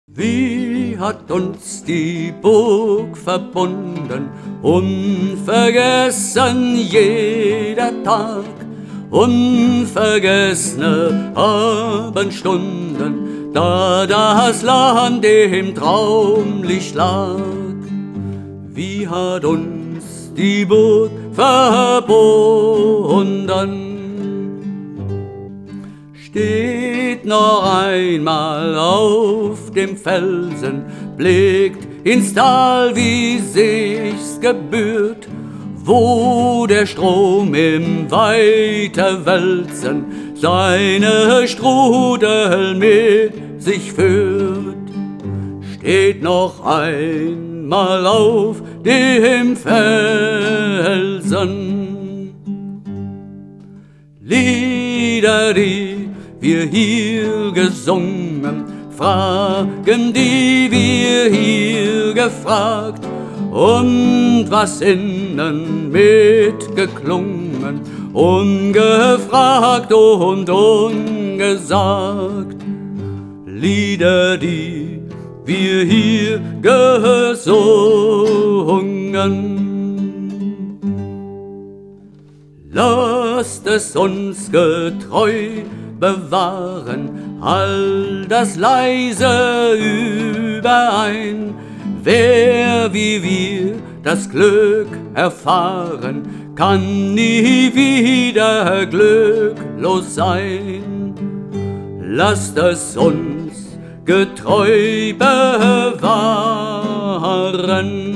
Wie hat uns die Burg verbunden, unvergessen jeder Tag, unvergessene Abendstunden, da das Land im Traumlicht lag. Wie hat uns die Burg verbunden? Steht noch einmal auf dem Felsen, blickt ins Tal, wie sich's gebührt, wo der Strom im Weiterwälzen seine Strudel mit sich führt. Steht noch einmal auf dem Felsen. Lieder, die wir hier gesungen, Fragen, die wir hier gefragt, und was innen mitgeklungen, ungefragt und ungesagt. Lieder, die wir hier gesungen. Lasst es uns getreu bewahren, all das leise überein. Wer wie wir das Glück erfahren, kann nie wieder glücklos sein. Lasst es uns getreu bewahren.